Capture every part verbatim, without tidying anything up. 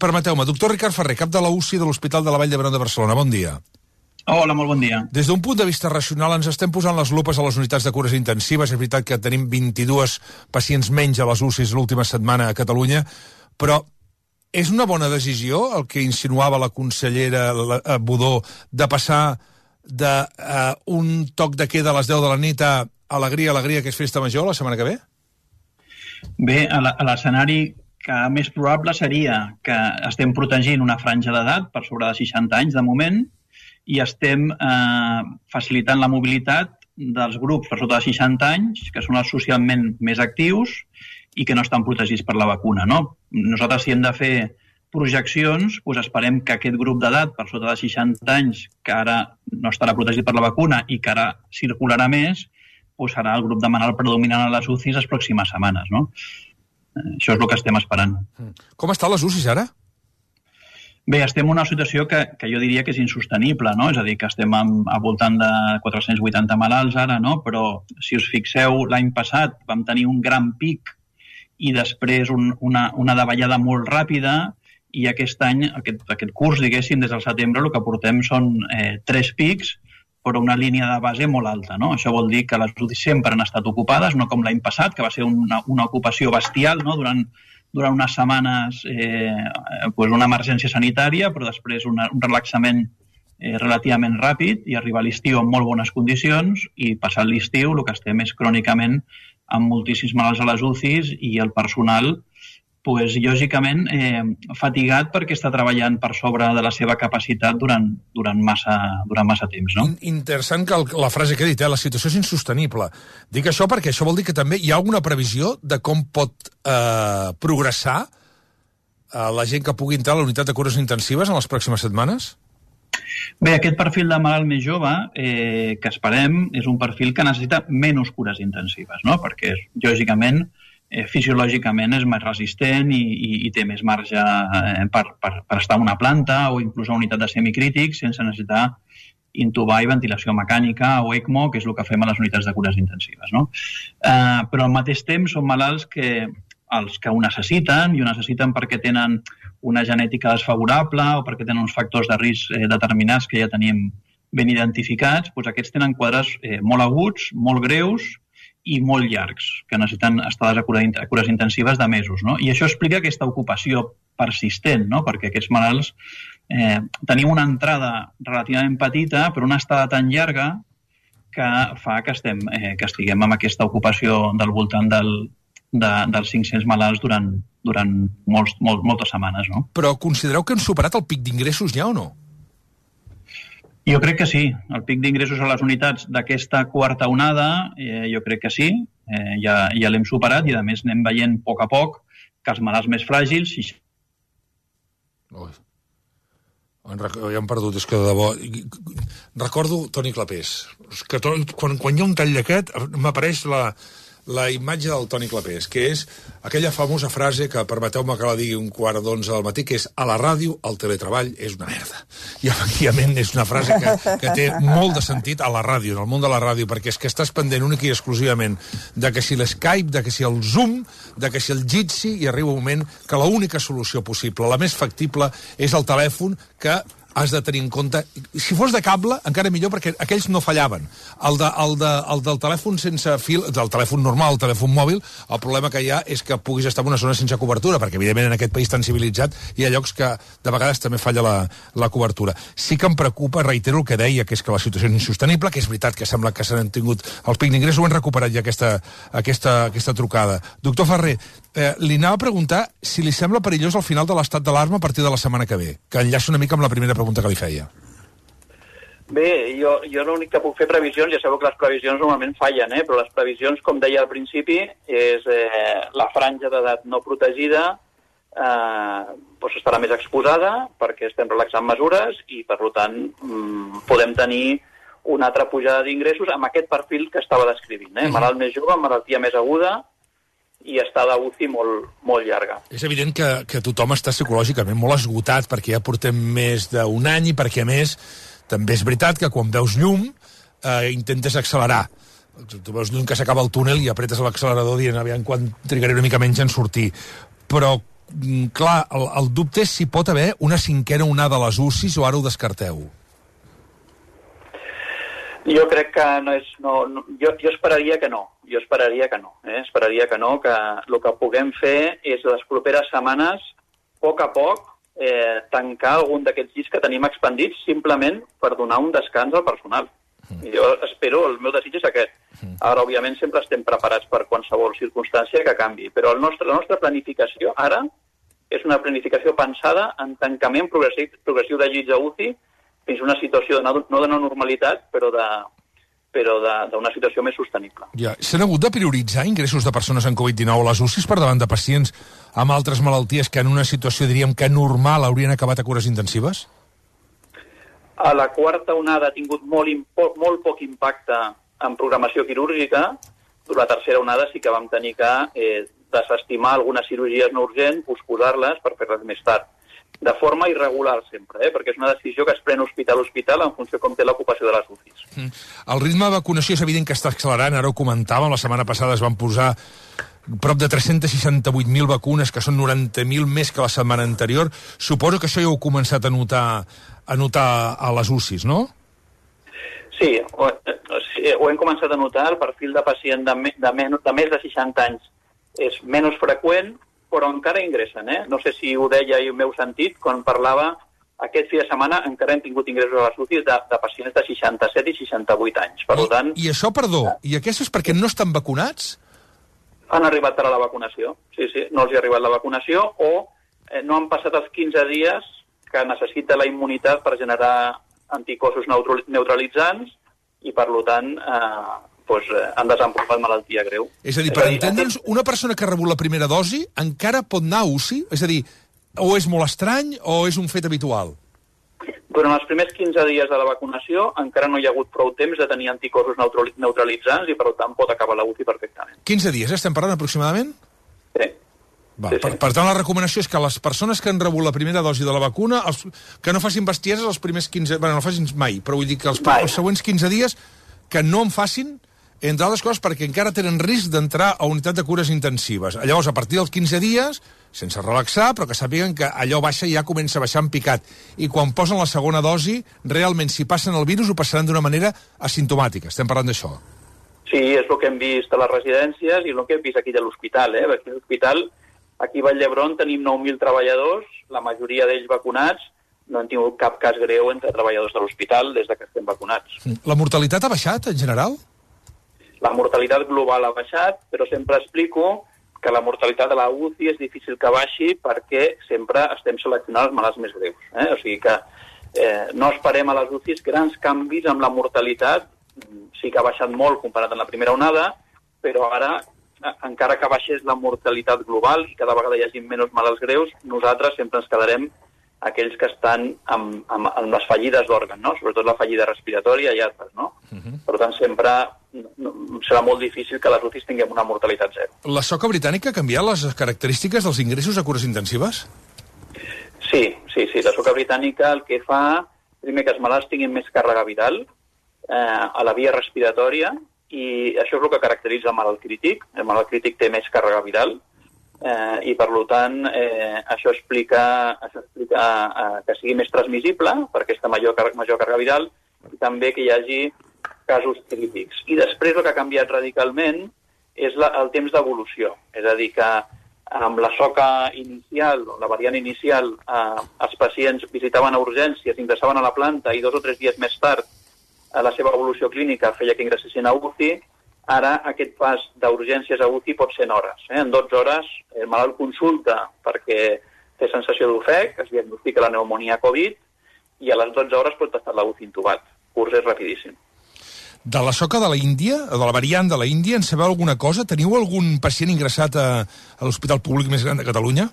permeteu-me, doctor Ricard Ferrer, cap de la U C I de l'Hospital de la Vall d'Hebron de Barcelona, bon dia. Hola, molt bon dia. Des d'un punt de vista racional ens estem posant les lupes a les unitats de cures intensives. És veritat que tenim vint-i-dos pacients menys a les U C Is l'última setmana a Catalunya, però és una bona decisió el que insinuava la consellera Budó de passar d'un uh, toc de queda a les deu de la nit a alegria, alegria, que és festa major la setmana que ve? Bé, a l'escenari que més probable seria que estem protegint una franja d'edat per sobre de seixanta anys de moment, i estem eh, facilitant la mobilitat dels grups per sota de seixanta anys, que són els socialment més actius i que no estan protegits per la vacuna, no? Nosaltres, si hem de fer projeccions, doncs esperem que aquest grup d'edat per sota de seixanta anys, que ara no estarà protegit per la vacuna i que ara circularà més, doncs serà el grup de malalt predominant a les U C Is les pròximes setmanes, no? Això és el que estem esperant. Com estan les U C Is ara? Bé, estem en una situació que, que jo diria que és insostenible, no? És a dir, que estem amb, al voltant de quatre-cents vuitanta malalts ara, no? Però si us fixeu, l'any passat vam tenir un gran pic i després un, una, una davallada molt ràpida, i aquest any, aquest, aquest curs, diguéssim, des del setembre, el que portem són eh, tres pics, però una línia de base molt alta, no? Això vol dir que les U C I sempre han estat ocupades, no com l'any passat, que va ser una, una ocupació bestial, no? Durant durant unes setmanes eh, pues una emergència sanitària, però després una, un relaxament eh, relativament ràpid i arribar a l'estiu en molt bones condicions, i passat l'estiu el que estem és crònicament amb moltíssims malalts a les U C Is i el personal, pues, lògicament, eh, fatigat perquè està treballant per sobre de la seva capacitat durant, durant, massa, durant massa temps. No? Interessant que el, la frase que he dit, eh, la situació és insostenible. Dic això perquè això vol dir que també hi ha alguna previsió de com pot eh, progressar eh, la gent que pugui entrar a la unitat de cures intensives en les pròximes setmanes? Bé, aquest perfil de malalt més jove eh, que esperem és un perfil que necessita menys cures intensives, no? Perquè, lògicament, Eh, fisiològicament és més resistent i, i, i té més marge eh, per, per, per estar a una planta o inclús a una unitat de semicrític sense necessitar intubar i ventilació mecànica o ECMO, que és el que fem a les unitats de cures intensives, no? Eh, però al mateix temps són malalts que els que ho necessiten, i ho necessiten perquè tenen una genètica desfavorable o perquè tenen uns factors de risc eh, determinats que ja tenim ben identificats, doncs aquests tenen quadres eh, molt aguts, molt greus i molt llargs, que necessiten estades a cures intensives de mesos, no? I això explica aquesta ocupació persistent, no? Perquè aquests malalts eh, tenim una entrada relativament petita, però una estada tan llarga que fa que, estem, eh, que estiguem amb aquesta ocupació del voltant del, de, dels cinc-cents malalts durant, durant molts, molt, moltes setmanes, no? Però considereu que han superat el pic d'ingressos ja o no? Jo crec que sí. El pic d'ingressos a les unitats d'aquesta quarta onada, eh, jo crec que sí. Eh, ja ja l'hem superat i, a més, anem veient a poc a poc que els malalts més fràgils... Ui. Ja hem perdut, és que de debò... Recordo Toni Clapés. És que to... quan, quan hi ha un tall d'aquest m'apareix la, la imatge del Toni Clapés, que és aquella famosa frase que, permeteu-me que la digui un quart d'onze del matí, que és: a la ràdio el teletreball és una merda. I efectivament és una frase que, que té molt de sentit a la ràdio, en el món de la ràdio, perquè és que estàs pendent únic i exclusivament de que si l'Skype, de que si el Zoom, de que si el Jitsi, i arriba un moment que l'única solució possible, la més factible, és el telèfon, que has de tenir en compte... Si fos de cable, encara millor, perquè aquells no fallaven. El, de, el, de, el del telèfon sense fil, del telèfon normal, el telèfon mòbil, el problema que hi ha és que puguis estar en una zona sense cobertura, perquè, evidentment, en aquest país tan civilitzat hi ha llocs que, de vegades, també falla la, la cobertura. Sí que em preocupa, reitero el que deia, que és que la situació és insostenible, que és veritat que sembla que s'han tingut el pic d'ingrés, ho han recuperat ja aquesta, aquesta, aquesta trucada. Doctor Ferrer, eh, li anava a preguntar si li sembla perillós el final de l'estat d'alarma a partir de la setmana que ve, que enllaça una mica amb la primera pregunta que li feia. Bé, jo, jo l'únic que puc fer previsions, ja sabeu que les previsions normalment fallen, eh? Però les previsions, com deia al principi, és eh, la franja d'edat no protegida eh, doncs estarà més exposada perquè estem relaxant mesures i, per tant, mm, podem tenir una altra pujada d'ingressos amb aquest perfil que estava descrivint. Eh? Mm-hmm. Malalt més jove, malaltia més aguda i estada U C I molt, molt llarga. És evident que, que tothom està psicològicament molt esgotat perquè ja portem més d'un any i perquè, a més, també és veritat que quan veus llum eh, intentes accelerar. Tu veus llum que s'acaba el túnel i apretes l'accelerador dient aviam quan trigaré una mica menys en sortir. Però clar, el, el dubte és si pot haver una cinquena onada a les U C Is o ara ho descarteu? Jo crec que no és... No, no, jo, jo esperaria que no. Jo esperaria que no. Eh? Esperaria que no, que el que puguem fer és les properes setmanes, a poc a poc, eh, tancar algun d'aquests llits que tenim expandits simplement per donar un descans al personal. Mm. Jo espero, el meu desig és aquest. Mm. Ara, òbviament, sempre estem preparats per qualsevol circumstància que canvi, però el nostre, la nostra planificació ara és una planificació pensada en tancament progressiu, progressiu de llits a U C I fins a una situació de no, no de no normalitat, però de però d'una situació més sostenible. Ja. S'han hagut de prioritzar ingressos de persones amb covid dinou a les U C Is per davant de pacients amb altres malalties que en una situació, diríem, que normal haurien acabat a cures intensives? A la quarta onada ha tingut molt, impo, molt poc impacte en programació quirúrgica. La tercera onada sí que vam tenir que eh, desestimar algunes cirurgies no urgents, posposar-les per fer-les més tard. De forma irregular sempre, eh? Perquè és una decisió que es pren hospital a hospital en funció com té l'ocupació de les U C Is. Mm. El ritme de vacunació és evident que està accelerant, ara ho comentàvem, la setmana passada es van posar prop de tres-cents seixanta-vuit mil vacunes, que són noranta mil més que la setmana anterior. Suposo que això ja heu començat a notar, a notar a les U C Is, no? Sí, ho, sí, ho hem començat a notar. El perfil de pacient de, me, de, men, de més de seixanta anys és menys freqüent, però encara ingressen, eh? No sé si ho deia i m'heu sentit, quan parlava aquest fi de setmana encara hem tingut ingressos a les U C Is de, de pacients de seixanta-set i seixanta-vuit anys. Per I, tant, I això, perdó, i aquests és perquè no estan vacunats? Han arribat ara la vacunació, sí, sí, no els hi ha arribat la vacunació, o eh, no han passat els quinze dies que necessita la immunitat per generar anticossos neutralitzants i, per tant, eh, doncs, eh, han desenvolupat malaltia greu. És a dir, per entendre'ns, una persona que ha rebut la primera dosi encara pot anar a U C I? És a dir, o és molt estrany o és un fet habitual? Durant els primers quinze dies de la vacunació encara no hi ha hagut prou temps de tenir anticossos neutralitzants i, per tant, pot acabar la U C I perfectament. quinze dies, estem parlant aproximadament? Sí. Va, sí, per, sí. per tant, la recomanació és que les persones que han rebut la primera dosi de la vacuna, els, que no facin bestieses els primers quinze... Bé, no facin mai, però vull dir que els, els següents quinze dies que no en facin, entre altres coses perquè encara tenen risc d'entrar a unitat de cures intensives. Llavors, a partir dels quinze dies, sense relaxar, però que sàpiguen que allò baixa i ja comença a baixar en picat. I quan posen la segona dosi, realment, si passen el virus, ho passaran d'una manera asimptomàtica. Estem parlant d'això. Sí, és el que hem vist a les residències i el que hem vist aquí a l'hospital. Eh? Aquí a l'hospital, aquí a Vall d'Hebron, tenim nou mil treballadors, la majoria d'ells vacunats, no han tingut cap cas greu entre treballadors de l'hospital des de que estem vacunats. La mortalitat ha baixat, en general? La mortalitat global ha baixat, però sempre explico que la mortalitat de la U C I és difícil que baixi perquè sempre estem seleccionant els malalts més greus. Eh? O sigui que eh, no esperem a les U C Is grans canvis amb la mortalitat. Sí que ha baixat molt comparat amb la primera onada, però ara, encara que baixés la mortalitat global i cada vegada hi hagi menys malalts greus, nosaltres sempre ens quedarem aquells que estan amb, amb, amb les fallides d'òrgan, no? Sobretot la fallida respiratòria i altres, no? Uh -huh. Per tant, sempre no, serà molt difícil que les U C Is tinguem una mortalitat zero. La soca britànica ha canviat les característiques dels ingressos a cures intensives? Sí, sí, sí. La soca britànica el que fa, primer, que els malalts tinguin més càrrega viral eh, a la via respiratòria, i això és el que caracteritza el malalt crític. El malalt crític té més càrrega viral, Eh, i per tant eh, això explica, això explica eh, que sigui més transmissible per aquesta major, major càrrega viral i també que hi hagi casos crítics. I després el que ha canviat radicalment és la, el temps d'evolució. És a dir, que amb la soca inicial, la variant inicial, eh, els pacients visitaven a urgències, ingressaven a la planta i dos o tres dies més tard eh, la seva evolució clínica feia que ingressessin a U C I. Ara aquest pas d'urgències a U C I pot ser en hores. Eh? En dotze hores el malalt consulta perquè té sensació d'ofec, es diagnostica la pneumònia Covid i a les dotze hores pot estar la U C I intubat. El curs és rapidíssim. De la soca de la Índia, o de la variant de la Índia, en sabeu alguna cosa? Teniu algun pacient ingressat a, a l'hospital públic més gran de Catalunya?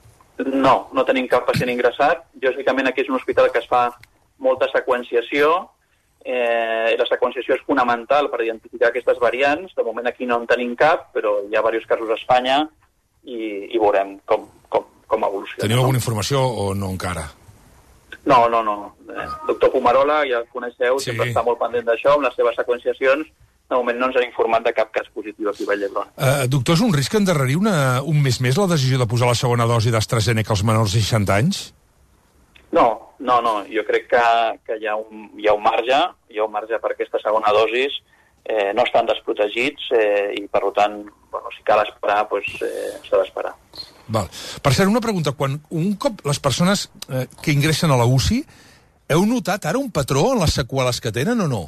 No, no tenim cap pacient ingressat. Lògicament aquí és un hospital que es fa molta seqüenciació. Eh, la seqüenciació és fonamental per identificar aquestes variants. De moment aquí no en tenim cap, però hi ha diversos casos a Espanya i, i veurem com, com, com evoluciona. Teniu alguna informació o no encara? No, no, no. Eh, doctor Pomarola, ja el coneixeu, sí. Sempre està molt pendent d'això, amb les seves seqüenciacions, de moment no ens han informat de cap cas positiu aquí a Vall d'Hebron. Uh, doctor, és un risc endarrerir una, un mes més la decisió de posar la segona dosi d'AstraZeneca als menors de seixanta anys? No, no, no. Jo crec que, que hi, ha un, hi ha un marge, hi ha un marge per aquesta segona dosis, eh, no estan desprotegits eh, i, per tant, bueno, si cal esperar, doncs eh, s'ha d'esperar. Val. Per cert, una pregunta. Quan un cop les persones eh, que ingressen a la U C I, heu notat ara un patró en les seqüeles que tenen o no?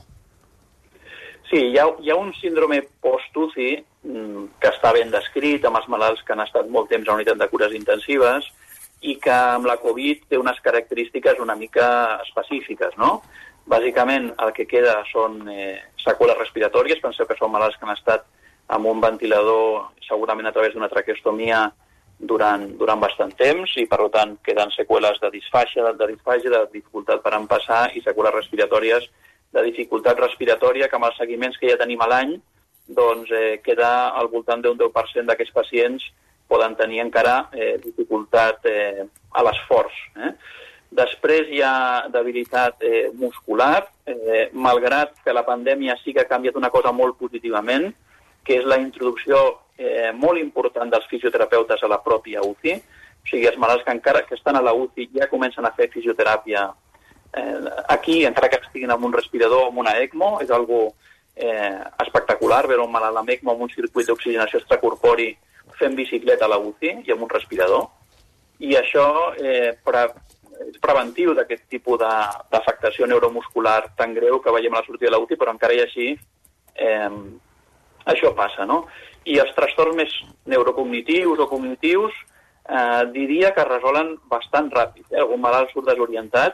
Sí, hi ha, hi ha un síndrome post-U C I que està ben descrit amb els malalts que han estat molt temps a unitat de cures intensives i que amb la Covid té unes característiques una mica específiques, no? Bàsicament, el que queda són eh, seqüeles respiratòries. Penseu que són malalts que han estat amb un ventilador, segurament a través d'una traqueostomia, durant, durant bastant temps, i per tant queden seqüeles de disfàgia, de disfàgia, de dificultat per empassar i seqüeles respiratòries de dificultat respiratòria, que amb els seguiments que ja tenim a l'any, doncs eh, queda al voltant d'un deu per cent d'aquests pacients poden tenir encara eh, dificultat eh, a l'esforç. Eh? Després hi ha debilitat eh, muscular, eh, malgrat que la pandèmia sí que ha canviat una cosa molt positivament, que és la introducció eh, molt important dels fisioterapeutes a la pròpia U C I. O sigui, els malalts que encara que estan a la U C I ja comencen a fer fisioteràpia eh, aquí, encara que estiguin amb un respirador o amb una ECMO. És algo eh, espectacular veure un malalt amb ECMO amb un circuit d'oxigenació extracorpori fent bicicleta a la U C I i amb un respirador. I això eh, pre és preventiu d'aquest tipus d'afectació neuromuscular tan greu que veiem a la sortida de la U C I, però encara i així eh, això passa, no? I els trastorns més neurocognitius o cognitius eh, diria que es resolen bastant ràpid. Eh? Algun malalt surt desorientat,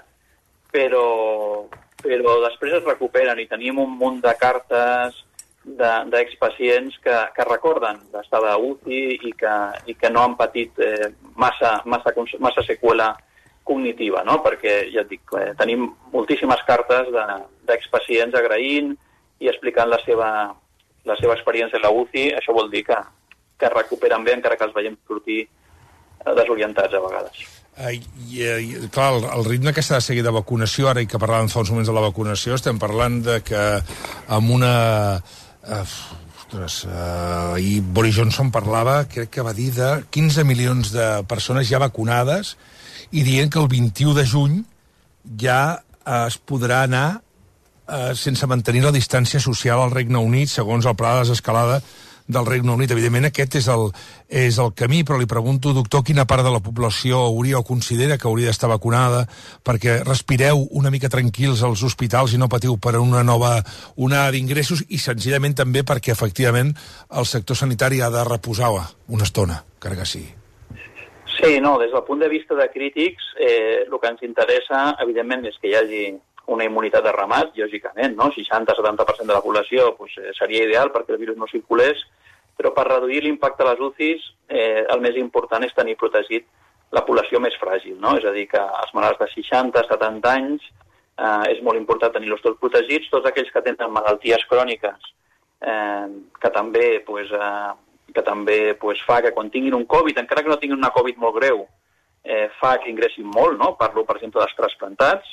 però, però després es recuperen, i tenim un munt de cartes d'expacients que, que recorden d'estar a U C I i que, i que no han patit eh, massa, massa, massa seqüela cognitiva, no? Perquè, ja et dic, eh, tenim moltíssimes cartes d'expacients de, agraint i explicant la seva, la seva experiència a la U C I. Això vol dir que, que es recuperen bé, encara que els veiem sortir desorientats a vegades. I, i, clar, el, el ritme que s'ha de seguir de vacunació, ara i que parlàvem fa uns moments de la vacunació, estem parlant de que amb una... Uh, ostres, uh, ahir Boris Johnson parlava, crec que va dir, de quinze milions de persones ja vacunades, i dient que el vint-i-u de juny ja uh, es podrà anar uh, sense mantenir la distància social al Regne Unit, segons el pla de desescalada del Regne Unit. Evidentment, aquest és el, és el camí, però li pregunto, doctor, quina part de la població hauria o considera que hauria d'estar vacunada perquè respireu una mica tranquils als hospitals i no patiu per una nova onada d'ingressos, i senzillament també perquè, efectivament, el sector sanitari ha de reposar una estona, encara que sigui. Sí, no, des del punt de vista de crítics, eh, el que ens interessa, evidentment, és que hi hagi una immunitat de ramat, lògicament, no? seixanta a setanta per cent de la població pues, eh, seria ideal perquè el virus no circulés, però per reduir l'impacte a les U C Is eh, el més important és tenir protegit la població més fràgil, no? És a dir, que els malalts de seixanta a setanta anys eh, és molt important tenir-los tots protegits, tots aquells que tenen malalties cròniques eh, que també, pues, eh, que també pues, fa que quan tinguin un Covid, encara que no tinguin una Covid molt greu, eh, fa que ingressin molt, no? Parlo, per exemple, dels trasplantats.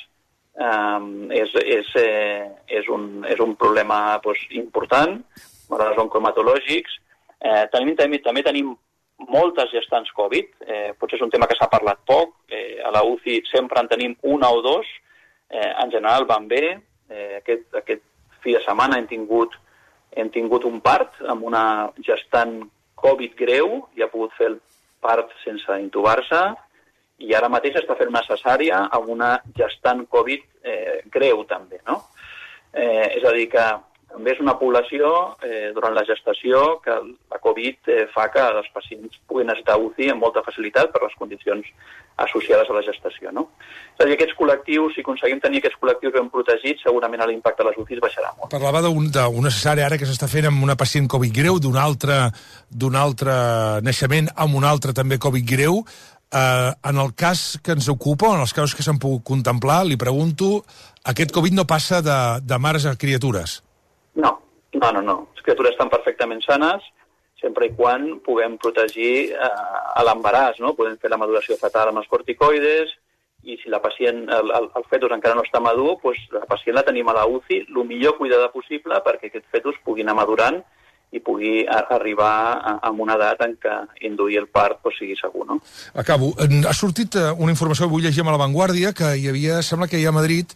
Um, és, és, eh, és, un, és un problema pues, important, malalts oncohematològics. Eh, tenim, també, també tenim moltes gestants Covid, eh, potser és un tema que s'ha parlat poc, eh, a la U C I sempre en tenim una o dos, eh, en general van bé. Eh, aquest, aquest fi de setmana hem tingut, hem tingut un part amb una gestant Covid greu, i ha pogut fer el part sense intubar-se, i ara mateix està fent una cesària amb una gestant Covid eh, greu també, no? Eh, és a dir, que també és una població eh, durant la gestació que la Covid eh, fa que els pacients puguin estar a U C I amb molta facilitat per les condicions associades a la gestació, no? És a dir, aquests col·lectius, si aconseguim tenir aquests col·lectius ben protegits, segurament l'impacte de les U C Is baixarà molt. Parlava d'una un, cesària ara que s'està fent amb una pacient Covid greu, d'un altre, d'un altre naixement amb un altre també Covid greu. Uh, en el cas que ens ocupa, en els casos que s'han pogut contemplar, li pregunto, aquest Covid no passa de, de mares a criatures? No, no, no, no. Les criatures estan perfectament sanes, sempre i quan puguem protegir uh, a l'embaràs, no? Podem fer la maduració fetal amb els corticoides i si la pacient, el, el, el fetus encara no està madur, doncs la pacient la tenim a la U C I, el millor cuidada possible perquè aquest fetus pugui anar madurant i pugui a, arribar a, a una edat en què induir el part pues, sigui segur, no? Acabo. Ha sortit una informació que avui llegim a La Vanguardia, que hi havia, sembla que hi ha a Madrid,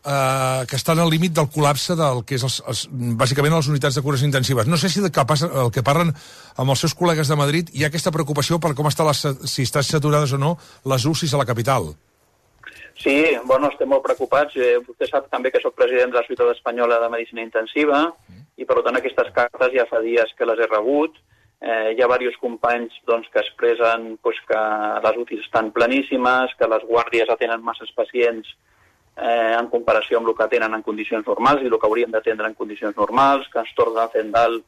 eh, que estan al límit del col·lapse del que és els, els, bàsicament les unitats de cures intensives. No sé si de cap, el que parlen amb els seus col·legues de Madrid hi ha aquesta preocupació per com està les, si estan saturades o no les U C Is a la capital. Sí, bueno, estem molt preocupats. Eh, vostè sap també que soc president de la Societat Espanyola de Medicina Intensiva i, per tant, aquestes cartes ja fa dies que les he rebut. Eh, hi ha diversos companys doncs, que expressen pues, que les U C Is estan pleníssimes, que les guàrdies atenen masses pacients eh, en comparació amb el que atenen en condicions normals i el que haurien d'atendre en condicions normals, que els torns de Zendal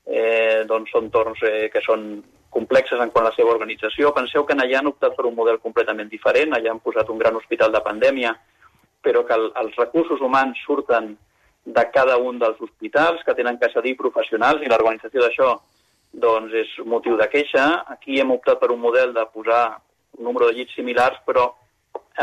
eh, doncs, són torns eh, que són complexes en quant a la seva organització. Penseu que allà han optat per un model completament diferent, allà han posat un gran hospital de pandèmia, però que el, els recursos humans surten de cada un dels hospitals, que tenen que cedir professionals, i l'organització d'això doncs, és motiu de queixa. Aquí hem optat per un model de posar un número de llits similars, però eh,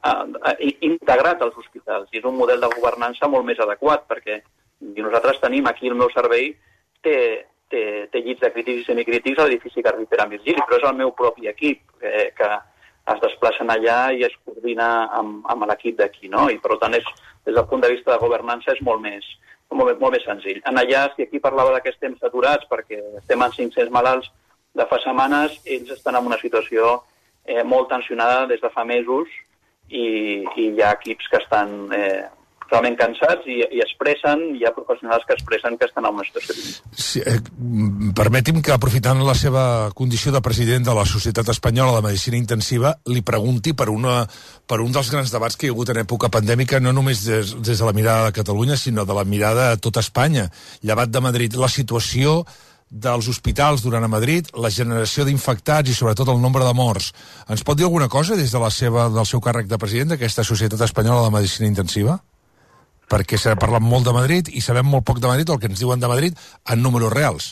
eh, integrat als hospitals. I és un model de governança molt més adequat, perquè nosaltres tenim aquí el meu servei, té Té, té llits de crítics i semicrítics a l'edifici Carpintera Virgili, però és el meu propi equip eh, que es desplacen allà i es coordina amb, amb l'equip d'aquí, no? I per tant, és, des del punt de vista de governança és molt més, molt, molt més senzill. En allà, si aquí parlava que estem saturats perquè estem en cinc-cents malalts de fa setmanes, ells estan en una situació eh, molt tensionada des de fa mesos i, i hi ha equips que estan eh, realment cansats i, i expressen, hi ha professionals que expressen que estan en una situació. Sí, eh, permeti'm que, aprofitant la seva condició de president de la Societat Espanyola de Medicina Intensiva, li pregunti per, una, per un dels grans debats que hi ha hagut en època pandèmica, no només des, des de la mirada de Catalunya, sinó de la mirada a tota Espanya, llevat de Madrid. La situació dels hospitals durant a Madrid, la generació d'infectats i sobretot el nombre de morts. Ens pot dir alguna cosa des de la seva, del seu càrrec de president d'aquesta Societat Espanyola de Medicina Intensiva? Perquè s'ha parlat molt de Madrid i sabem molt poc de Madrid, el que ens diuen de Madrid, en números reals.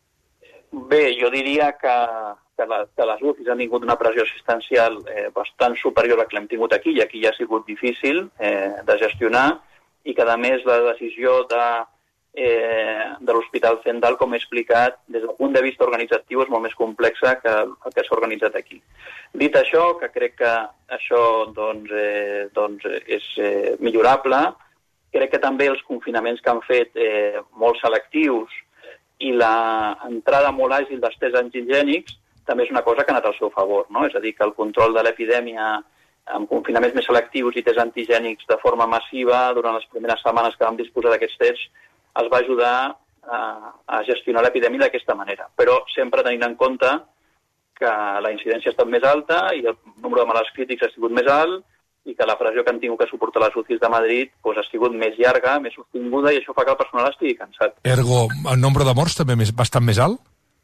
Bé, jo diria que, que, la, que les U C Is han tingut una pressió assistencial eh, bastant superior a la que l'hem tingut aquí, i aquí ja ha sigut difícil eh, de gestionar, i que, a més, la decisió de, eh, de l'Hospital Zendal, com he explicat, des del punt de vista organitzatiu és molt més complexa que el que s'ha organitzat aquí. Dit això, que crec que això doncs, eh, doncs és eh, millorable, crec que també els confinaments que han fet eh, molt selectius i l'entrada molt àgil dels tests antigènics també és una cosa que ha anat al seu favor, no? És a dir, que el control de l'epidèmia amb confinaments més selectius i tests antigènics de forma massiva durant les primeres setmanes que vam disposar d'aquests tests els va ajudar a, a gestionar l'epidèmia d'aquesta manera. Però sempre tenint en compte que la incidència ha estat més alta i el número de malalts crítics ha sigut més alt i que la pressió que han tingut que suportar les U C Is de Madrid pues, ha sigut més llarga, més sostinguda, i això fa que el personal estigui cansat. Ergo, el nombre de morts també és bastant més alt?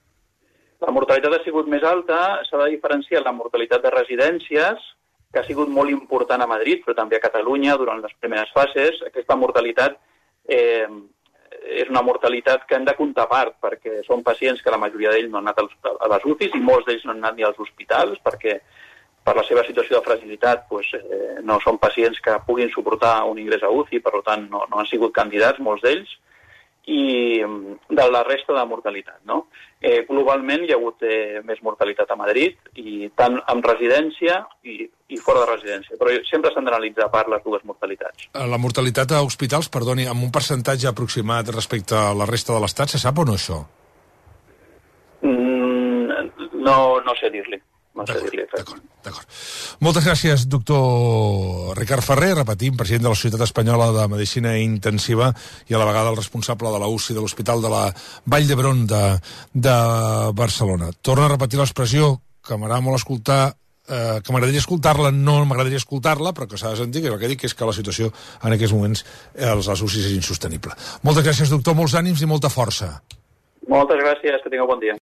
La mortalitat ha sigut més alta, s'ha de diferenciar la mortalitat de residències, que ha sigut molt important a Madrid, però també a Catalunya durant les primeres fases. Aquesta mortalitat eh, és una mortalitat que hem de comptar a part, perquè són pacients que la majoria d'ells no han anat a les U C Is i molts d'ells no han anat ni als hospitals, perquè per la seva situació de fragilitat pues, eh, no són pacients que puguin suportar un ingrés a U C I, per tant no, no han sigut candidats molts d'ells, i de la resta de mortalitat. No? Eh, globalment hi ha hagut eh, més mortalitat a Madrid, i tant en residència i, i fora de residència, però sempre s'han d'analitzar a part les dues mortalitats. La mortalitat a hospitals, perdoni, amb un percentatge aproximat respecte a la resta de l'Estat, se sap o no això? Mm, no, no sé dir-li. No sé dir-li. D'acord, d'acord. Moltes gràcies, doctor Ricard Ferrer, repetim, president de la Societat Espanyola de Medicina Intensiva i a la vegada el responsable de la U C I de l'Hospital de la Vall d'Hebron de, de Barcelona. Torna a repetir l'expressió que m'agrada molt escoltar, eh, que m'agradaria escoltar-la, no m'agradaria escoltar-la, però que s'ha de sentir, que el que dic és que la situació en aquests moments eh, les U C I és insostenible. Moltes gràcies, doctor, molts ànims i molta força. Moltes gràcies, que tingueu bon dia.